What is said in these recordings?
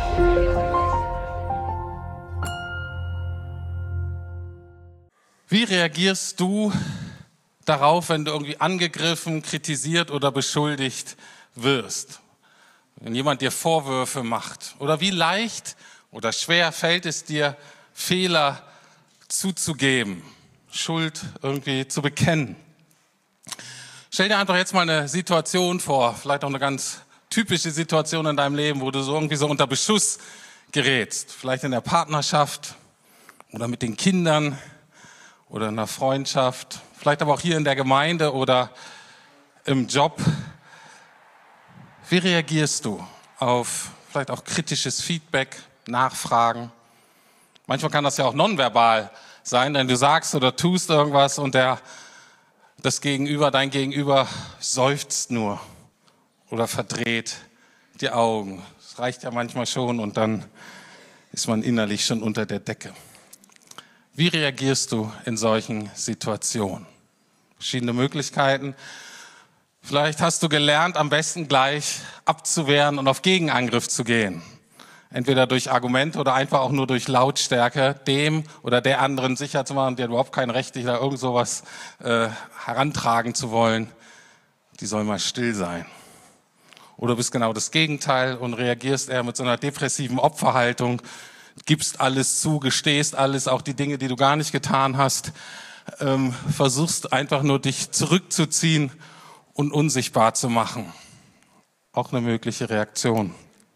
Wie reagierst du darauf, wenn du irgendwie angegriffen, kritisiert oder beschuldigt wirst? Wenn jemand dir Vorwürfe macht? Oder wie leicht oder schwer fällt es dir, Fehler zuzugeben, Schuld irgendwie zu bekennen? Stell dir einfach jetzt mal eine Situation vor, vielleicht auch eine ganz typische Situation in deinem Leben, wo du so irgendwie so unter Beschuss gerätst. Vielleicht in der Partnerschaft oder mit den Kindern oder in einer Freundschaft, vielleicht aber auch hier in der Gemeinde oder im Job. Wie reagierst du auf vielleicht auch kritisches Feedback, Nachfragen? Manchmal kann das ja auch nonverbal sein, denn du sagst oder tust irgendwas und dein Gegenüber seufzt nur oder verdreht die Augen. Das reicht ja manchmal schon und dann ist man innerlich schon unter der Decke. Wie reagierst du in solchen Situationen? Verschiedene Möglichkeiten. Vielleicht hast du gelernt, am besten gleich abzuwehren und auf Gegenangriff zu gehen. Entweder durch Argumente oder einfach auch nur durch Lautstärke, dem oder der anderen sicher zu machen, der überhaupt kein Recht hat, da irgend sowas herantragen zu wollen. Die soll mal still sein. Oder du bist genau das Gegenteil und reagierst eher mit so einer depressiven Opferhaltung, gibst alles zu, gestehst alles, auch die Dinge, die du gar nicht getan hast, versuchst einfach nur dich zurückzuziehen und unsichtbar zu machen. Auch eine mögliche Reaktion.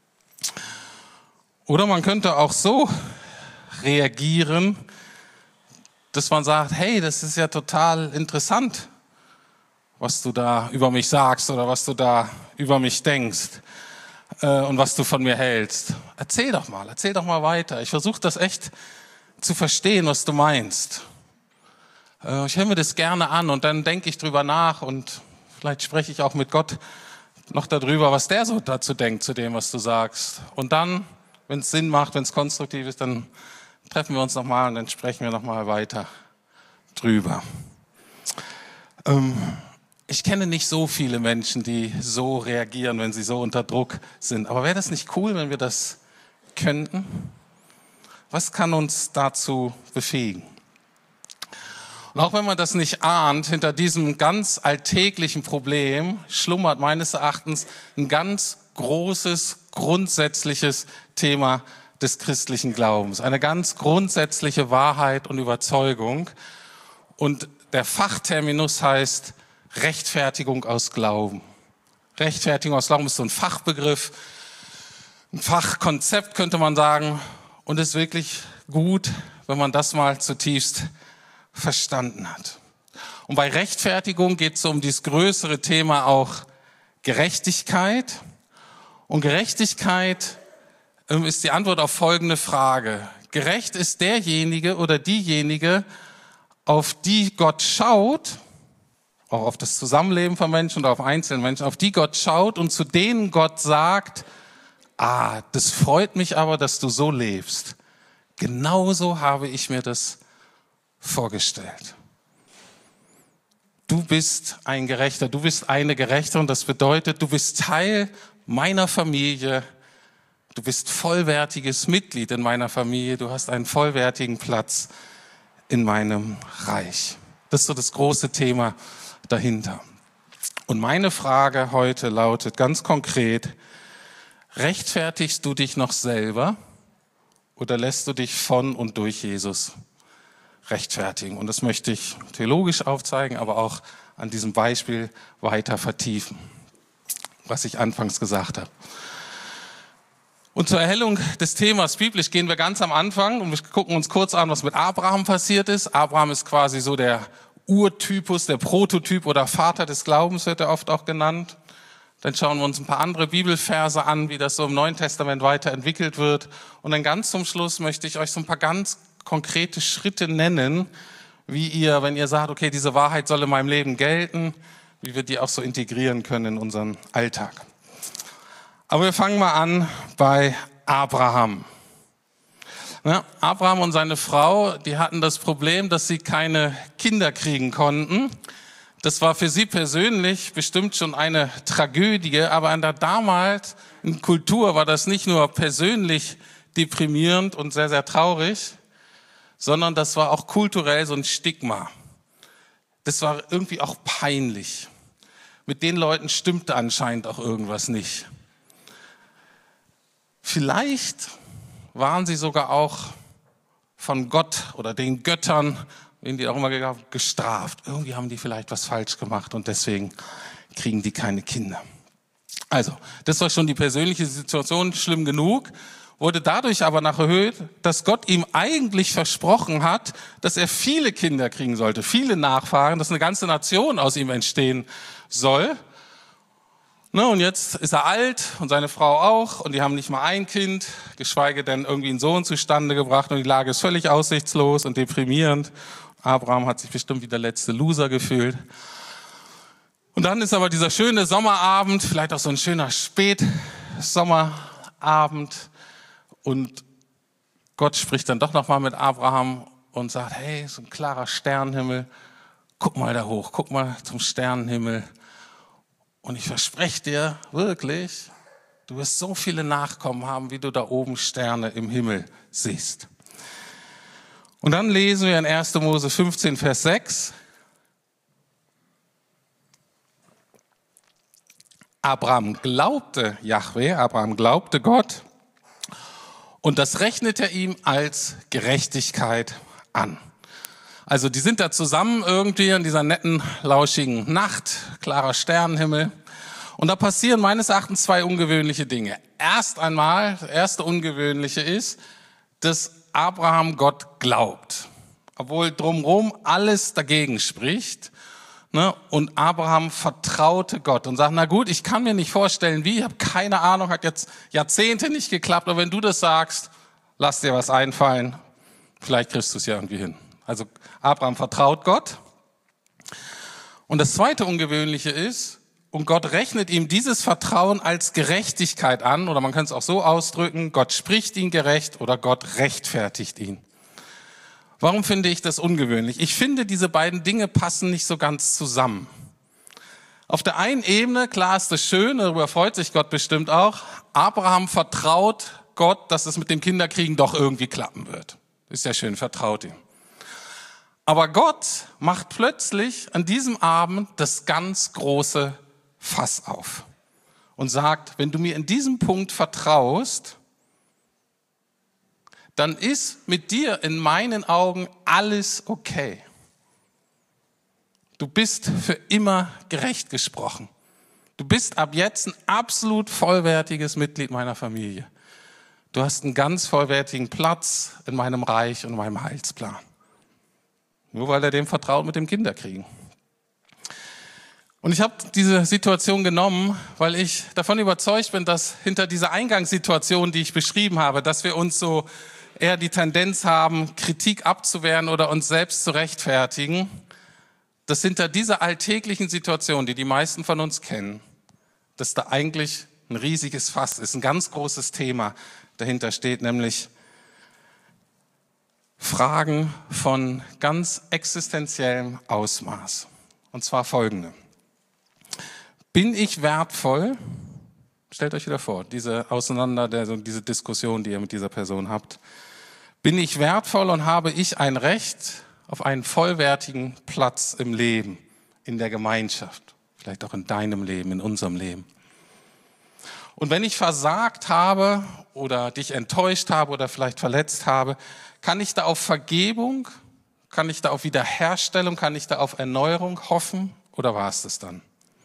Oder man könnte auch so reagieren, dass man sagt, hey, das ist ja total interessant, was du da über mich sagst oder was du da über mich denkst und was du von mir hältst. Erzähl doch mal weiter. Ich versuche das echt zu verstehen, was du meinst. Ich höre mir das gerne an und dann denke ich drüber nach und vielleicht spreche ich auch mit Gott noch darüber, was der so dazu denkt, zu dem, was du sagst. Und dann, wenn es Sinn macht, wenn es konstruktiv ist, dann treffen wir uns nochmal und dann sprechen wir nochmal weiter drüber. Ich kenne nicht so viele Menschen, die so reagieren, wenn sie so unter Druck sind. Aber wäre das nicht cool, wenn wir das könnten? Was kann uns dazu befähigen? Und auch wenn man das nicht ahnt, hinter diesem ganz alltäglichen Problem schlummert meines Erachtens ein ganz großes, grundsätzliches Thema des christlichen Glaubens. Eine ganz grundsätzliche Wahrheit und Überzeugung. Und der Fachterminus heißt Rechtfertigung aus Glauben. Rechtfertigung aus Glauben ist so ein Fachbegriff, ein Fachkonzept könnte man sagen. Und es ist wirklich gut, wenn man das mal zutiefst verstanden hat. Und bei Rechtfertigung geht es um dieses größere Thema auch Gerechtigkeit. Und Gerechtigkeit ist die Antwort auf folgende Frage. Gerecht ist derjenige oder diejenige, auf die Gott schaut, auch auf das Zusammenleben von Menschen und auf einzelne Menschen, auf die Gott schaut und zu denen Gott sagt, das freut mich aber, dass du so lebst. Genauso habe ich mir das vorgestellt. Du bist ein Gerechter, du bist eine Gerechte und das bedeutet, du bist Teil meiner Familie, du bist vollwertiges Mitglied in meiner Familie, du hast einen vollwertigen Platz in meinem Reich. Das ist so das große Thema dahinter. Und meine Frage heute lautet ganz konkret, rechtfertigst du dich noch selber oder lässt du dich von und durch Jesus rechtfertigen? Und das möchte ich theologisch aufzeigen, aber auch an diesem Beispiel weiter vertiefen, was ich anfangs gesagt habe. Und zur Erhellung des Themas biblisch gehen wir ganz am Anfang und wir gucken uns kurz an, was mit Abraham passiert ist. Abraham ist quasi so der Urtypus, der Prototyp oder Vater des Glaubens, wird er oft auch genannt. Dann schauen wir uns ein paar andere Bibelverse an, wie das so im Neuen Testament weiterentwickelt wird. Und dann ganz zum Schluss möchte ich euch so ein paar ganz konkrete Schritte nennen, wie ihr, wenn ihr sagt, okay, diese Wahrheit soll in meinem Leben gelten, wie wir die auch so integrieren können in unseren Alltag. Aber wir fangen mal an bei Abraham. Ja, Abraham und seine Frau, die hatten das Problem, dass sie keine Kinder kriegen konnten. Das war für sie persönlich bestimmt schon eine Tragödie, aber in der damaligen Kultur war das nicht nur persönlich deprimierend und sehr, sehr traurig, sondern das war auch kulturell so ein Stigma. Das war irgendwie auch peinlich. Mit den Leuten stimmte anscheinend auch irgendwas nicht. Vielleicht waren sie sogar auch von Gott oder den Göttern, wen die auch immer gestraft. Irgendwie haben die vielleicht was falsch gemacht und deswegen kriegen die keine Kinder. Also, das war schon die persönliche Situation, schlimm genug, wurde dadurch aber noch erhöht, dass Gott ihm eigentlich versprochen hat, dass er viele Kinder kriegen sollte, viele Nachfahren, dass eine ganze Nation aus ihm entstehen soll. Und jetzt ist er alt und seine Frau auch und die haben nicht mal ein Kind, geschweige denn irgendwie einen Sohn zustande gebracht und die Lage ist völlig aussichtslos und deprimierend. Abraham hat sich bestimmt wie der letzte Loser gefühlt. Und dann ist aber dieser schöne Sommerabend, vielleicht auch so ein schöner Spätsommerabend und Gott spricht dann doch nochmal mit Abraham und sagt, hey, so ein klarer Sternenhimmel, guck mal da hoch, guck mal zum Sternenhimmel. Und ich verspreche dir wirklich, du wirst so viele Nachkommen haben, wie du da oben Sterne im Himmel siehst. Und dann lesen wir in 1. Mose 15, Vers 6. Abraham glaubte Jahwe, Abraham glaubte Gott und das rechnet er ihm als Gerechtigkeit an. Also die sind da zusammen irgendwie in dieser netten, lauschigen Nacht, klarer Sternenhimmel. Und da passieren meines Erachtens zwei ungewöhnliche Dinge. Erst einmal, das erste Ungewöhnliche ist, dass Abraham Gott glaubt. Obwohl drumherum alles dagegen spricht. Und Abraham vertraute Gott und sagt, na gut, ich kann mir nicht vorstellen, wie, ich habe keine Ahnung, hat jetzt Jahrzehnte nicht geklappt, aber wenn du das sagst, lass dir was einfallen, vielleicht kriegst du es ja irgendwie hin. Also Abraham vertraut Gott. Und das zweite Ungewöhnliche ist, und Gott rechnet ihm dieses Vertrauen als Gerechtigkeit an, oder man kann es auch so ausdrücken, Gott spricht ihn gerecht oder Gott rechtfertigt ihn. Warum finde ich das ungewöhnlich? Ich finde, diese beiden Dinge passen nicht so ganz zusammen. Auf der einen Ebene, klar ist das schön, darüber freut sich Gott bestimmt auch, Abraham vertraut Gott, dass es mit dem Kinderkriegen doch irgendwie klappen wird. Ist ja schön, vertraut ihm. Aber Gott macht plötzlich an diesem Abend das ganz große Fass auf und sagt, wenn du mir in diesem Punkt vertraust, dann ist mit dir in meinen Augen alles okay. Du bist für immer gerecht gesprochen. Du bist ab jetzt ein absolut vollwertiges Mitglied meiner Familie. Du hast einen ganz vollwertigen Platz in meinem Reich und in meinem Heilsplan. Nur weil er dem vertraut mit dem Kinderkriegen. Und ich habe diese Situation genommen, weil ich davon überzeugt bin, dass hinter dieser Eingangssituation, die ich beschrieben habe, dass wir uns so eher die Tendenz haben, Kritik abzuwehren oder uns selbst zu rechtfertigen, dass hinter dieser alltäglichen Situation, die die meisten von uns kennen, dass da eigentlich ein riesiges Fass ist, ein ganz großes Thema dahinter steht, nämlich Fragen von ganz existenziellem Ausmaß. Und zwar folgende. Bin ich wertvoll? Stellt euch wieder vor, diese Diskussion, die ihr mit dieser Person habt. Bin ich wertvoll und habe ich ein Recht auf einen vollwertigen Platz im Leben, in der Gemeinschaft, vielleicht auch in deinem Leben, in unserem Leben? Und wenn ich versagt habe oder dich enttäuscht habe oder vielleicht verletzt habe, kann ich da auf Vergebung, kann ich da auf Wiederherstellung, kann ich da auf Erneuerung hoffen oder war es das dann?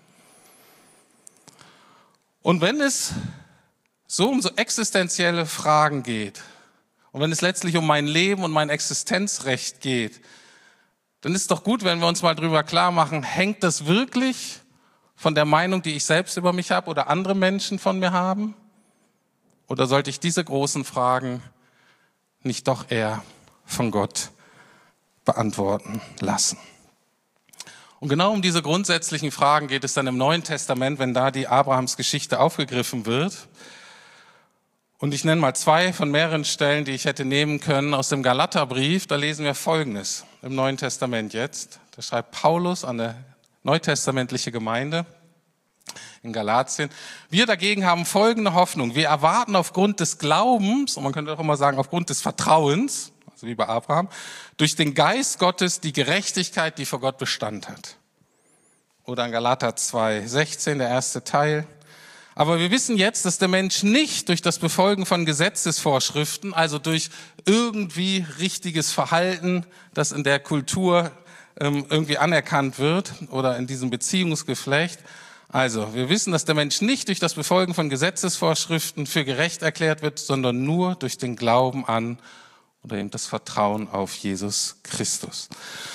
Und wenn es so um so existenzielle Fragen geht und wenn es letztlich um mein Leben und mein Existenzrecht geht, dann ist es doch gut, wenn wir uns mal drüber klar machen, hängt das wirklich von der Meinung, die ich selbst über mich habe oder andere Menschen von mir haben? Oder sollte ich diese großen Fragen nicht doch eher von Gott beantworten lassen? Und genau um diese grundsätzlichen Fragen geht es dann im Neuen Testament, wenn da die Abrahams-Geschichte aufgegriffen wird. Und ich nenne mal zwei von mehreren Stellen, die ich hätte nehmen können aus dem Galaterbrief. Da lesen wir Folgendes im Neuen Testament jetzt. Da schreibt Paulus an der neutestamentliche Gemeinde in Galatien. Wir dagegen haben folgende Hoffnung. Wir erwarten aufgrund des Glaubens, und man könnte auch immer sagen aufgrund des Vertrauens, also wie bei Abraham, durch den Geist Gottes die Gerechtigkeit, die vor Gott Bestand hat. Oder in Galater 2,16, der erste Teil. Aber wir wissen jetzt, dass der Mensch nicht durch das Befolgen von Gesetzesvorschriften, also durch irgendwie richtiges Verhalten, das in der Kultur irgendwie anerkannt wird oder in diesem Beziehungsgeflecht. Also, wir wissen, dass der Mensch nicht durch das Befolgen von Gesetzesvorschriften für gerecht erklärt wird, sondern nur durch den Glauben an oder eben das Vertrauen auf Jesus Christus.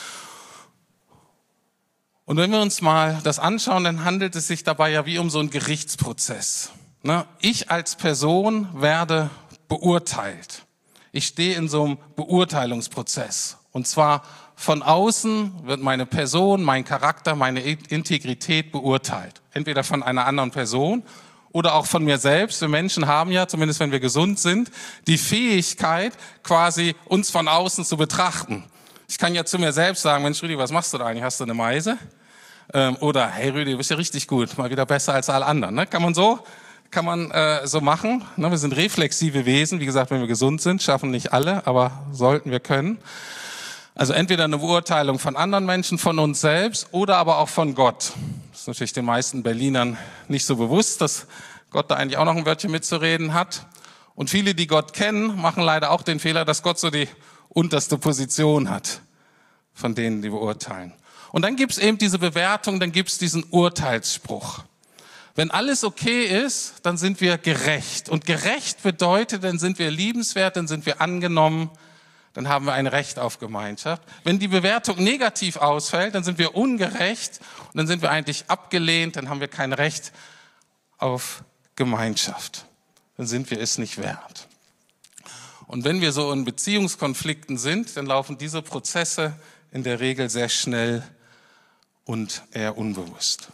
Und wenn wir uns mal das anschauen, dann handelt es sich dabei ja wie um so einen Gerichtsprozess. Ich als Person werde beurteilt. Ich stehe in so einem Beurteilungsprozess. Und zwar von außen wird meine Person, mein Charakter, meine Integrität beurteilt. Entweder von einer anderen Person oder auch von mir selbst. Wir Menschen haben ja, zumindest wenn wir gesund sind, die Fähigkeit, quasi uns von außen zu betrachten. Ich kann ja zu mir selbst sagen, Mensch Rüdi, was machst du da eigentlich? Hast du eine Meise? Oder, hey Rüdi, du bist ja richtig gut, mal wieder besser als alle anderen. Ne? Kann man so machen. Ne? Wir sind reflexive Wesen, wie gesagt, wenn wir gesund sind, schaffen nicht alle, aber sollten wir können. Also entweder eine Beurteilung von anderen Menschen, von uns selbst oder aber auch von Gott. Das ist natürlich den meisten Berlinern nicht so bewusst, dass Gott da eigentlich auch noch ein Wörtchen mitzureden hat. Und viele, die Gott kennen, machen leider auch den Fehler, dass Gott so die unterste Position hat von denen, die beurteilen. Und dann gibt's eben diese Bewertung, dann gibt's diesen Urteilsspruch. Wenn alles okay ist, dann sind wir gerecht. Und gerecht bedeutet, dann sind wir liebenswert, dann sind wir angenommen, dann haben wir ein Recht auf Gemeinschaft. Wenn die Bewertung negativ ausfällt, dann sind wir ungerecht und dann sind wir eigentlich abgelehnt, dann haben wir kein Recht auf Gemeinschaft. Dann sind wir es nicht wert. Und wenn wir so in Beziehungskonflikten sind, dann laufen diese Prozesse in der Regel sehr schnell und eher unbewusst.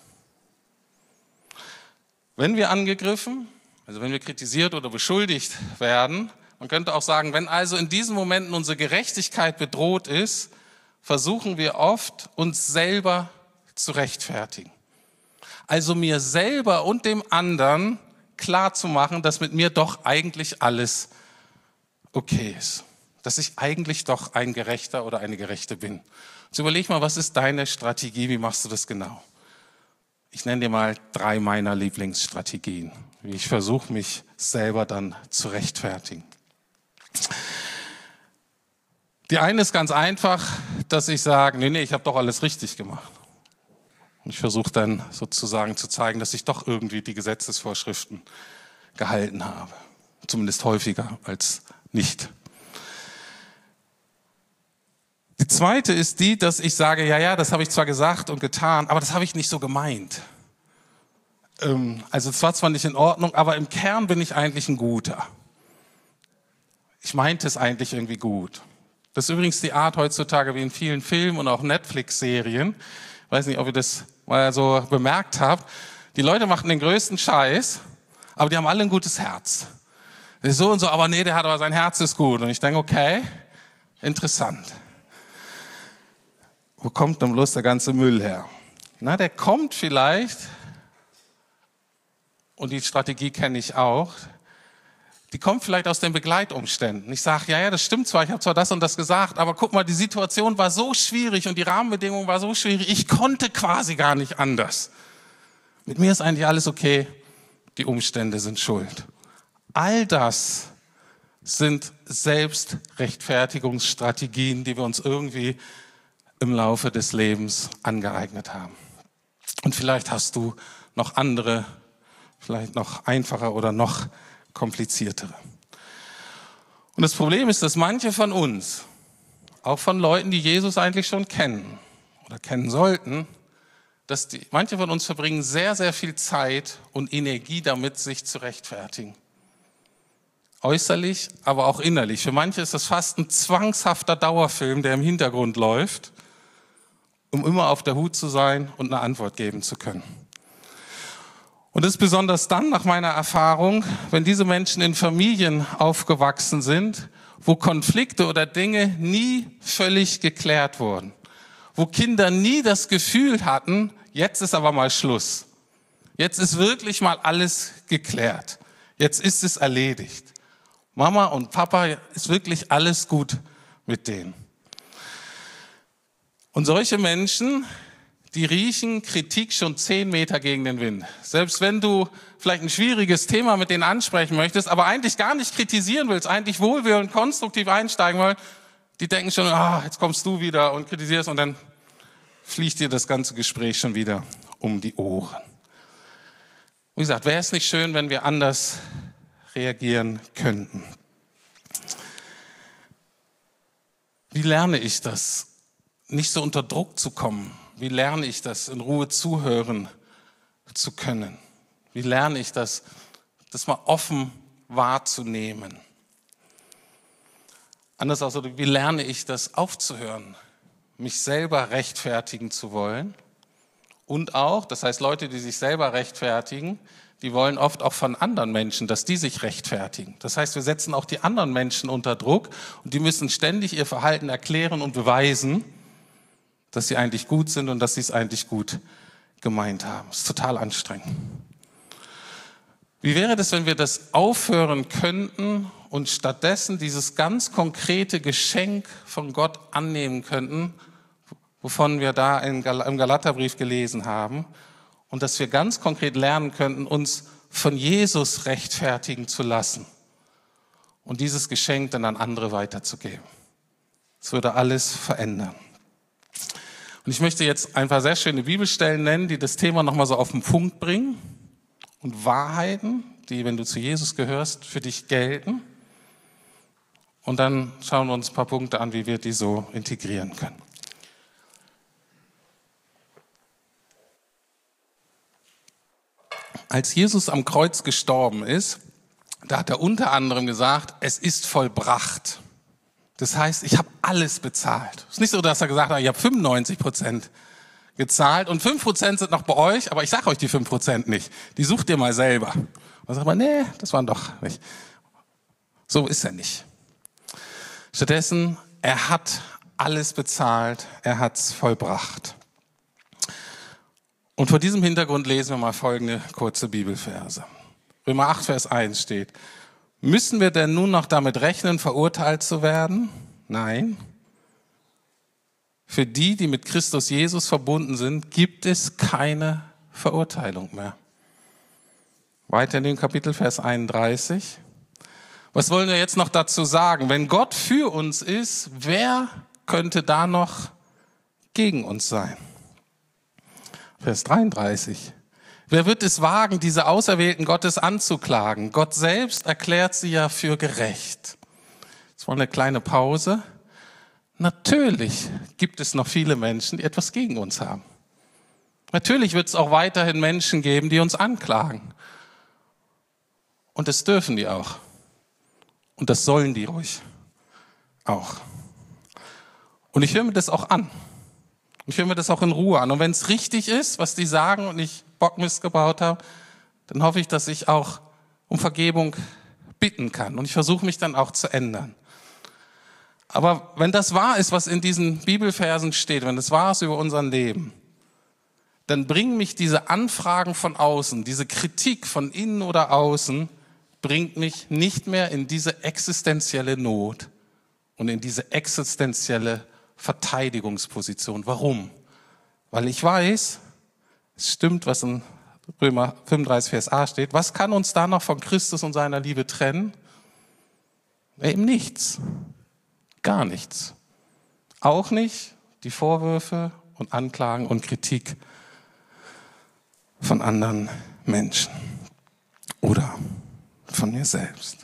Wenn wir angegriffen, also wenn wir kritisiert oder beschuldigt werden, man könnte auch sagen, wenn also in diesen Momenten unsere Gerechtigkeit bedroht ist, versuchen wir oft, uns selber zu rechtfertigen. Also mir selber und dem anderen klar zu machen, dass mit mir doch eigentlich alles okay ist. Dass ich eigentlich doch ein Gerechter oder eine Gerechte bin. Jetzt überleg mal, was ist deine Strategie, wie machst du das genau? Ich nenne dir mal 3 meiner Lieblingsstrategien, wie ich versuche, mich selber dann zu rechtfertigen. Die eine ist ganz einfach, dass ich sage, nee, ich habe doch alles richtig gemacht. Und ich versuche dann sozusagen zu zeigen, dass ich doch irgendwie die Gesetzesvorschriften gehalten habe. Zumindest häufiger als nicht. Die zweite ist die, dass ich sage, ja, das habe ich zwar gesagt und getan, aber das habe ich nicht so gemeint. Also es war zwar nicht in Ordnung, aber im Kern bin ich eigentlich ein Guter. Ich meinte es eigentlich irgendwie gut. Das ist übrigens die Art heutzutage wie in vielen Filmen und auch Netflix-Serien. Ich weiß nicht, ob ihr das mal so bemerkt habt. Die Leute machen den größten Scheiß, aber die haben alle ein gutes Herz. Das ist so und so, aber nee, sein Herz ist gut. Und ich denke, okay, interessant. Wo kommt denn bloß der ganze Müll her? Na, der kommt vielleicht, und die Strategie kenne ich auch, die kommt vielleicht aus den Begleitumständen. Ich sage, ja, das stimmt zwar, ich habe zwar das und das gesagt, aber guck mal, die Situation war so schwierig und die Rahmenbedingungen waren so schwierig, ich konnte quasi gar nicht anders. Mit mir ist eigentlich alles okay, die Umstände sind schuld. All das sind Selbstrechtfertigungsstrategien, die wir uns irgendwie im Laufe des Lebens angeeignet haben. Und vielleicht hast du noch andere, vielleicht noch einfacher oder noch kompliziertere. Und das Problem ist, dass manche von uns, auch von Leuten, die Jesus eigentlich schon kennen oder kennen sollten, manche von uns verbringen sehr, sehr viel Zeit und Energie damit, sich zu rechtfertigen. Äußerlich, aber auch innerlich. Für manche ist das fast ein zwangshafter Dauerfilm, der im Hintergrund läuft, um immer auf der Hut zu sein und eine Antwort geben zu können. Und das ist besonders dann, nach meiner Erfahrung, wenn diese Menschen in Familien aufgewachsen sind, wo Konflikte oder Dinge nie völlig geklärt wurden. Wo Kinder nie das Gefühl hatten, jetzt ist aber mal Schluss. Jetzt ist wirklich mal alles geklärt. Jetzt ist es erledigt. Mama und Papa, ist wirklich alles gut mit denen. Und solche Menschen, die riechen Kritik schon 10 Meter gegen den Wind. Selbst wenn du vielleicht ein schwieriges Thema mit denen ansprechen möchtest, aber eigentlich gar nicht kritisieren willst, eigentlich wohlwollend, konstruktiv einsteigen wollen, die denken schon, jetzt kommst du wieder und kritisierst und dann fliegt dir das ganze Gespräch schon wieder um die Ohren. Wie gesagt, wäre es nicht schön, wenn wir anders reagieren könnten? Wie lerne ich das, nicht so unter Druck zu kommen? Wie lerne ich das, in Ruhe zuhören zu können? Wie lerne ich das mal offen wahrzunehmen? Anders ausgedrückt, wie lerne ich das aufzuhören, mich selber rechtfertigen zu wollen? Und auch, das heißt, Leute, die sich selber rechtfertigen, die wollen oft auch von anderen Menschen, dass die sich rechtfertigen. Das heißt, wir setzen auch die anderen Menschen unter Druck und die müssen ständig ihr Verhalten erklären und beweisen, dass sie eigentlich gut sind und dass sie es eigentlich gut gemeint haben. Das ist total anstrengend. Wie wäre das, wenn wir das aufhören könnten und stattdessen dieses ganz konkrete Geschenk von Gott annehmen könnten, wovon wir da im Galaterbrief gelesen haben, und dass wir ganz konkret lernen könnten, uns von Jesus rechtfertigen zu lassen und dieses Geschenk dann an andere weiterzugeben. Das würde alles verändern. Und ich möchte jetzt ein paar sehr schöne Bibelstellen nennen, die das Thema nochmal so auf den Punkt bringen und Wahrheiten, die, wenn du zu Jesus gehörst, für dich gelten. Und dann schauen wir uns ein paar Punkte an, wie wir die so integrieren können. Als Jesus am Kreuz gestorben ist, da hat er unter anderem gesagt, es ist vollbracht. Das heißt, ich habe alles bezahlt. Es ist nicht so, dass er gesagt hat, ich habe 95% gezahlt und 5% sind noch bei euch, aber ich sage euch die 5% nicht. Die sucht ihr mal selber. Und sagt man, nee, das waren doch nicht. So ist er nicht. Stattdessen, er hat alles bezahlt, er hat es vollbracht. Und vor diesem Hintergrund lesen wir mal folgende kurze Bibelverse. Römer 8, Vers 1 steht: Müssen wir denn nun noch damit rechnen, verurteilt zu werden? Nein. Für die, die mit Christus Jesus verbunden sind, gibt es keine Verurteilung mehr. Weiter in dem Kapitel, Vers 31. Was wollen wir jetzt noch dazu sagen? Wenn Gott für uns ist, wer könnte da noch gegen uns sein? Vers 33. Wer wird es wagen, diese Auserwählten Gottes anzuklagen? Gott selbst erklärt sie ja für gerecht. Jetzt wollen wir eine kleine Pause. Natürlich gibt es noch viele Menschen, die etwas gegen uns haben. Natürlich wird es auch weiterhin Menschen geben, die uns anklagen. Und das dürfen die auch. Und das sollen die ruhig auch. Und ich höre mir das auch an. Ich höre mir das auch in Ruhe an. Und wenn es richtig ist, was die sagen und ich Bockmist gebaut habe, dann hoffe ich, dass ich auch um Vergebung bitten kann. Und ich versuche mich dann auch zu ändern. Aber wenn das wahr ist, was in diesen Bibelversen steht, wenn das wahr ist über unser Leben, dann bringen mich diese Anfragen von außen, diese Kritik von innen oder außen, bringt mich nicht mehr in diese existenzielle Not und in diese existenzielle Verteidigungsposition. Warum? Weil ich weiß, es stimmt, was in Römer 35, Vers A steht. Was kann uns da noch von Christus und seiner Liebe trennen? Eben nichts. Gar nichts. Auch nicht die Vorwürfe und Anklagen und Kritik von anderen Menschen oder von mir selbst.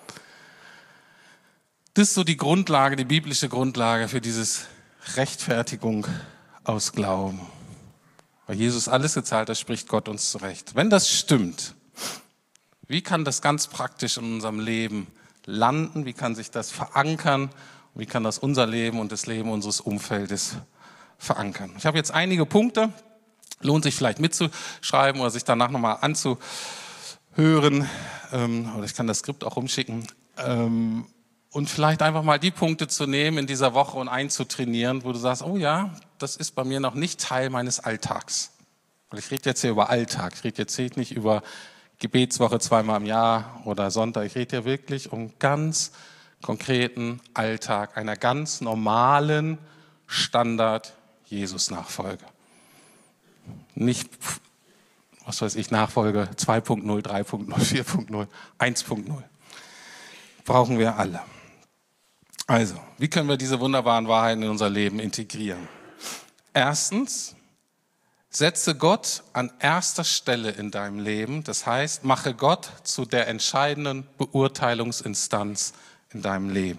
Das ist so die Grundlage, die biblische Grundlage für dieses Rechtfertigung aus Glauben. Weil Jesus alles gezahlt hat, spricht Gott uns zurecht. Wenn das stimmt, wie kann das ganz praktisch in unserem Leben landen? Wie kann sich das verankern? Wie kann das unser Leben und das Leben unseres Umfeldes verankern? Ich habe jetzt einige Punkte, lohnt sich vielleicht mitzuschreiben oder sich danach nochmal anzuhören. Oder ich kann das Skript auch rumschicken. Und vielleicht einfach mal die Punkte zu nehmen in dieser Woche und einzutrainieren, wo du sagst, oh ja, das ist bei mir noch nicht Teil meines Alltags. Weil ich rede jetzt hier über Alltag. Ich rede jetzt nicht über Gebetswoche 2-mal im Jahr oder Sonntag. Ich rede hier wirklich um ganz konkreten Alltag, einer ganz normalen Standard-Jesus-Nachfolge. Nicht, was weiß ich, Nachfolge 2.0, 3.0, 4.0, 1.0. Brauchen wir alle. Also, wie können wir diese wunderbaren Wahrheiten in unser Leben integrieren? Erstens, setze Gott an erster Stelle in deinem Leben. Das heißt, mache Gott zu der entscheidenden Beurteilungsinstanz in deinem Leben.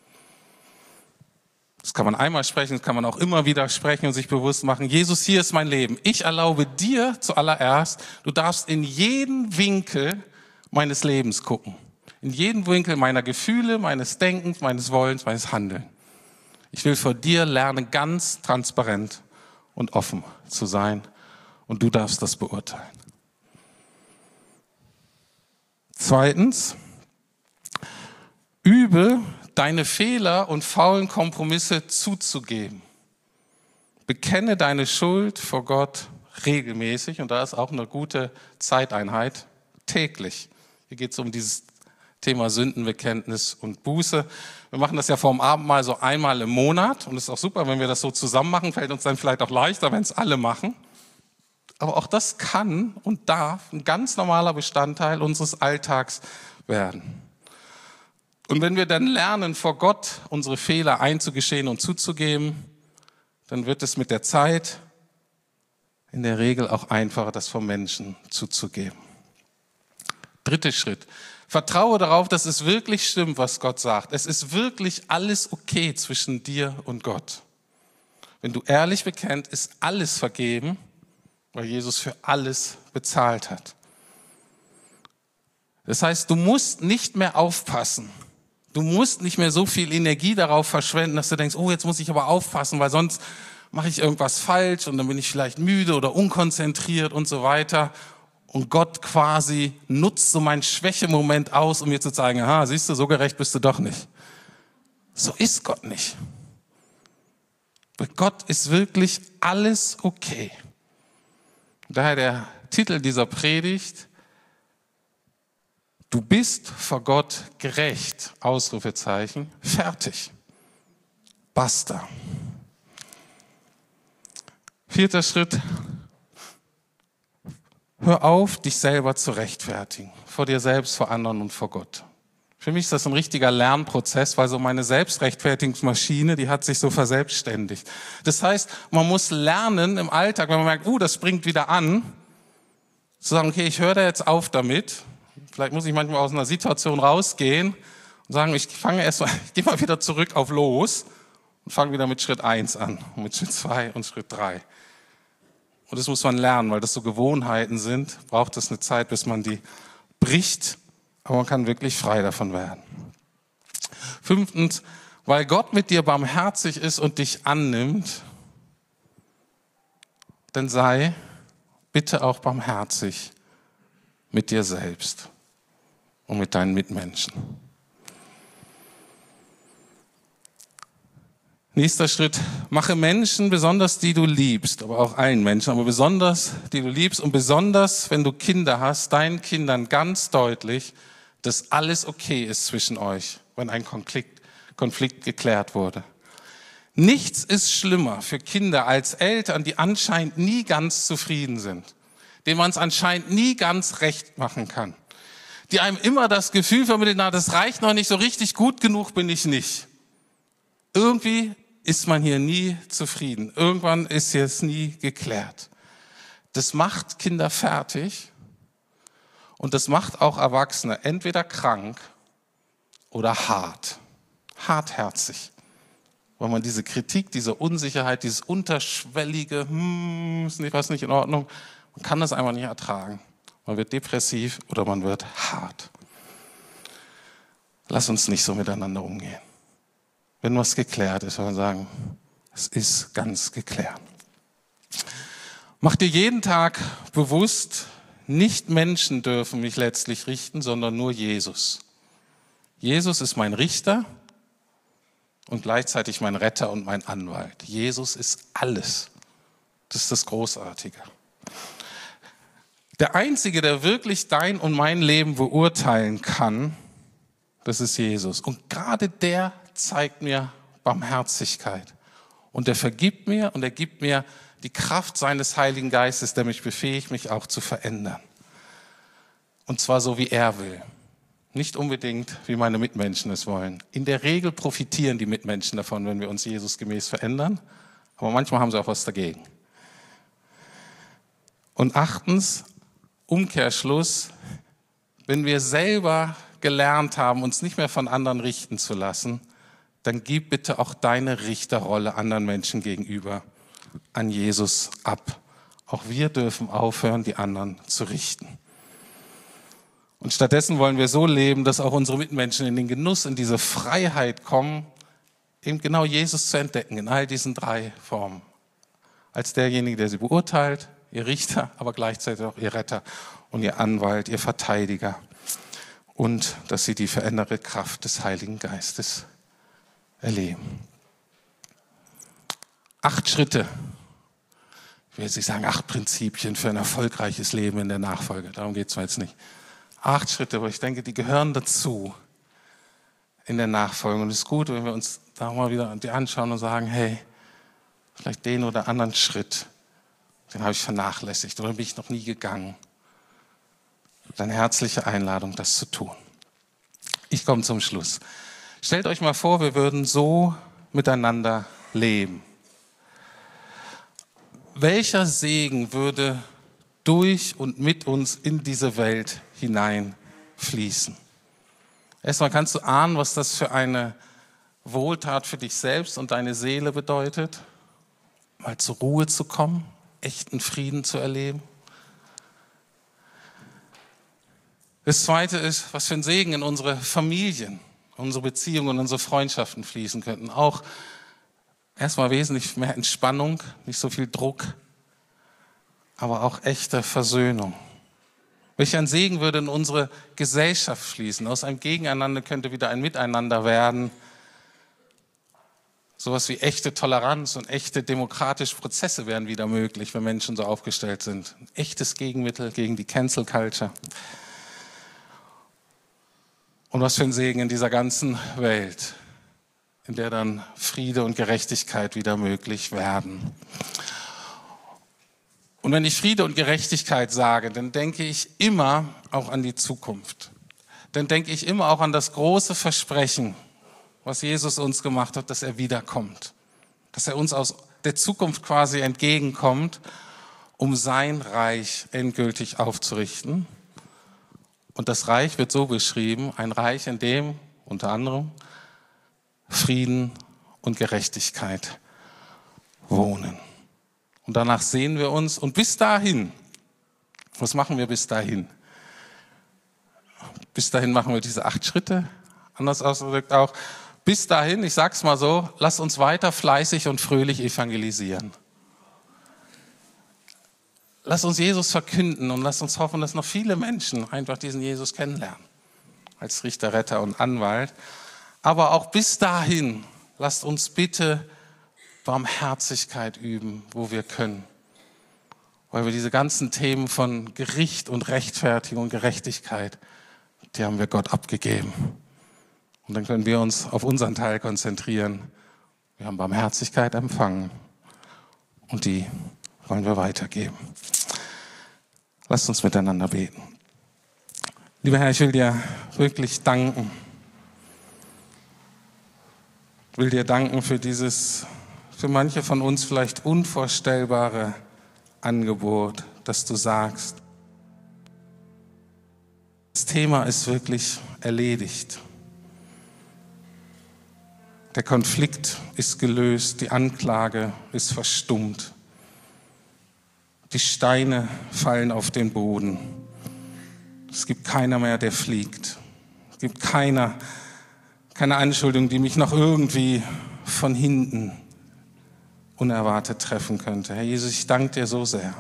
Das kann man einmal sprechen, das kann man auch immer wieder sprechen und sich bewusst machen. Jesus, hier ist mein Leben. Ich erlaube dir zuallererst, du darfst in jeden Winkel meines Lebens gucken. In jeden Winkel meiner Gefühle, meines Denkens, meines Wollens, meines Handelns. Ich will vor dir lernen, ganz transparent und offen zu sein. Und du darfst das beurteilen. Zweitens, übe deine Fehler und faulen Kompromisse zuzugeben. Bekenne deine Schuld vor Gott regelmäßig, und da ist auch eine gute Zeiteinheit, täglich. Hier geht es um dieses Thema Sündenbekenntnis und Buße. Wir machen das ja vor dem Abendmahl so einmal im Monat, und es ist auch super, wenn wir das so zusammen machen, fällt uns dann vielleicht auch leichter, wenn es alle machen. Aber auch das kann und darf ein ganz normaler Bestandteil unseres Alltags werden. Und wenn wir dann lernen, vor Gott unsere Fehler einzugestehen und zuzugeben, dann wird es mit der Zeit in der Regel auch einfacher, das vor Menschen zuzugeben. Dritter Schritt. Vertraue darauf, dass es wirklich stimmt, was Gott sagt. Es ist wirklich alles okay zwischen dir und Gott. Wenn du ehrlich bekennst, ist alles vergeben, weil Jesus für alles bezahlt hat. Das heißt, du musst nicht mehr aufpassen. Du musst nicht mehr so viel Energie darauf verschwenden, dass du denkst, oh, jetzt muss ich aber aufpassen, weil sonst mache ich irgendwas falsch und dann bin ich vielleicht müde oder unkonzentriert und so weiter. Und Gott quasi nutzt so meinen Schwächemoment aus, um mir zu zeigen, aha, siehst du, so gerecht bist du doch nicht. So ist Gott nicht. Bei Gott ist wirklich alles okay. Daher der Titel dieser Predigt: Du bist vor Gott gerecht, Ausrufezeichen, fertig, basta. Vierter Schritt: Hör auf, dich selber zu rechtfertigen, vor dir selbst, vor anderen und vor Gott. Für mich ist das ein richtiger Lernprozess, weil so meine Selbstrechtfertigungsmaschine, die hat sich so verselbstständigt. Das heißt, man muss lernen im Alltag, wenn man merkt, das springt wieder an, zu sagen, okay, ich höre da jetzt auf damit. Vielleicht muss ich manchmal aus einer Situation rausgehen und sagen, ich gehe mal wieder zurück auf los und fange wieder mit Schritt 1 an, und mit Schritt 2 und Schritt 3. Und das muss man lernen, weil das so Gewohnheiten sind, braucht es eine Zeit, bis man die bricht, aber man kann wirklich frei davon werden. 5. Weil Gott mit dir barmherzig ist und dich annimmt, dann sei bitte auch barmherzig mit dir selbst und mit deinen Mitmenschen. Nächster Schritt: Mache Menschen, besonders die du liebst, aber auch allen Menschen, aber besonders die du liebst und besonders, wenn du Kinder hast, deinen Kindern ganz deutlich, dass alles okay ist zwischen euch, wenn ein Konflikt geklärt wurde. Nichts ist schlimmer für Kinder als Eltern, die anscheinend nie ganz zufrieden sind, denen man es anscheinend nie ganz recht machen kann, die einem immer das Gefühl vermitteln, das reicht noch nicht, so richtig gut genug bin ich nicht. Irgendwie ist man hier nie zufrieden. Irgendwann ist jetzt nie geklärt. Das macht Kinder fertig und das macht auch Erwachsene entweder krank oder hartherzig. Weil man diese Kritik, diese Unsicherheit, dieses unterschwellige, ist was nicht in Ordnung, man kann das einfach nicht ertragen. Man wird depressiv oder man wird hart. Lass uns nicht so miteinander umgehen. Wenn was geklärt ist, soll man sagen, es ist ganz geklärt. Mach dir jeden Tag bewusst, nicht Menschen dürfen mich letztlich richten, sondern nur Jesus. Jesus ist mein Richter und gleichzeitig mein Retter und mein Anwalt. Jesus ist alles. Das ist das Großartige. Der Einzige, der wirklich dein und mein Leben beurteilen kann, das ist Jesus. Und gerade der zeigt mir Barmherzigkeit. Und er vergibt mir und er gibt mir die Kraft seines Heiligen Geistes, der mich befähigt, mich auch zu verändern. Und zwar so, wie er will. Nicht unbedingt, wie meine Mitmenschen es wollen. In der Regel profitieren die Mitmenschen davon, wenn wir uns Jesus gemäß verändern. Aber manchmal haben sie auch was dagegen. Und 8. Umkehrschluss, wenn wir selber gelernt haben, uns nicht mehr von anderen richten zu lassen, dann gib bitte auch deine Richterrolle anderen Menschen gegenüber an Jesus ab. Auch wir dürfen aufhören, die anderen zu richten. Und stattdessen wollen wir so leben, dass auch unsere Mitmenschen in den Genuss, in diese Freiheit kommen, eben genau Jesus zu entdecken, in all diesen 3 Formen. Als derjenige, der sie beurteilt, ihr Richter, aber gleichzeitig auch ihr Retter und ihr Anwalt, ihr Verteidiger. Und dass sie die veränderte Kraft des Heiligen Geistes erleben. 8 Schritte. Ich will jetzt nicht sagen 8 Prinzipien für ein erfolgreiches Leben in der Nachfolge. Darum geht es mir jetzt nicht. 8 Schritte, aber ich denke, die gehören dazu in der Nachfolge. Und es ist gut, wenn wir uns da mal wieder die anschauen und sagen, hey, vielleicht den oder anderen Schritt, den habe ich vernachlässigt oder bin ich noch nie gegangen. Dann herzliche Einladung, das zu tun. Ich komme zum Schluss. Stellt euch mal vor, wir würden so miteinander leben. Welcher Segen würde durch und mit uns in diese Welt hineinfließen? Erstmal kannst du ahnen, was das für eine Wohltat für dich selbst und deine Seele bedeutet, mal zur Ruhe zu kommen, echten Frieden zu erleben. Das Zweite ist, was für ein Segen in unsere Familien, unsere Beziehungen und unsere Freundschaften fließen könnten. Auch erstmal wesentlich mehr Entspannung, nicht so viel Druck, aber auch echte Versöhnung. Welch ein Segen würde in unsere Gesellschaft fließen. Aus einem Gegeneinander könnte wieder ein Miteinander werden. Sowas wie echte Toleranz und echte demokratische Prozesse wären wieder möglich, wenn Menschen so aufgestellt sind. Ein echtes Gegenmittel gegen die Cancel Culture. Und was für ein Segen in dieser ganzen Welt, in der dann Friede und Gerechtigkeit wieder möglich werden. Und wenn ich Friede und Gerechtigkeit sage, dann denke ich immer auch an die Zukunft. Dann denke ich immer auch an das große Versprechen, was Jesus uns gemacht hat, dass er wiederkommt. Dass er uns aus der Zukunft quasi entgegenkommt, um sein Reich endgültig aufzurichten. Und das Reich wird so beschrieben, ein Reich, in dem unter anderem Frieden und Gerechtigkeit wohnen. Und danach sehen wir uns. Und bis dahin, was machen wir bis dahin? Bis dahin machen wir diese 8 Schritte, anders ausgedrückt auch. Bis dahin, ich sag's mal so, lass uns weiter fleißig und fröhlich evangelisieren. Lass uns Jesus verkünden und lass uns hoffen, dass noch viele Menschen einfach diesen Jesus kennenlernen. Als Richter, Retter und Anwalt. Aber auch bis dahin, lasst uns bitte Barmherzigkeit üben, wo wir können. Weil wir diese ganzen Themen von Gericht und Rechtfertigung und Gerechtigkeit, die haben wir Gott abgegeben. Und dann können wir uns auf unseren Teil konzentrieren. Wir haben Barmherzigkeit empfangen und die wollen wir weitergeben. Lasst uns miteinander beten. Lieber Herr, ich will dir wirklich danken. Ich will dir danken für dieses, für manche von uns vielleicht unvorstellbare Angebot, dass du sagst, das Thema ist wirklich erledigt. Der Konflikt ist gelöst, die Anklage ist verstummt. Die Steine fallen auf den Boden. Es gibt keiner mehr, der fliegt. Es gibt keine Anschuldigung, die mich noch irgendwie von hinten unerwartet treffen könnte. Herr Jesus, ich danke dir so sehr.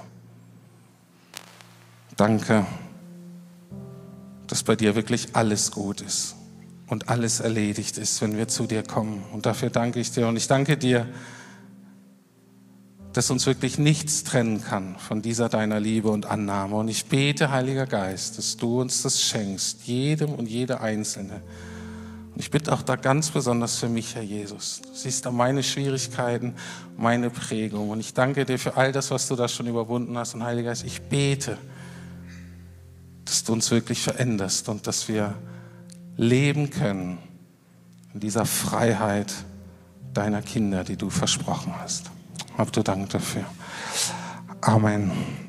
Danke, dass bei dir wirklich alles gut ist und alles erledigt ist, wenn wir zu dir kommen. Und dafür danke ich dir. Und ich danke dir, dass uns wirklich nichts trennen kann von dieser deiner Liebe und Annahme. Und ich bete, Heiliger Geist, dass du uns das schenkst, jedem und jede Einzelne. Und ich bitte auch da ganz besonders für mich, Herr Jesus. Du siehst da meine Schwierigkeiten, meine Prägung. Und ich danke dir für all das, was du da schon überwunden hast. Und Heiliger Geist, ich bete, dass du uns wirklich veränderst und dass wir leben können in dieser Freiheit deiner Kinder, die du versprochen hast. Hab du Dank dafür. Amen.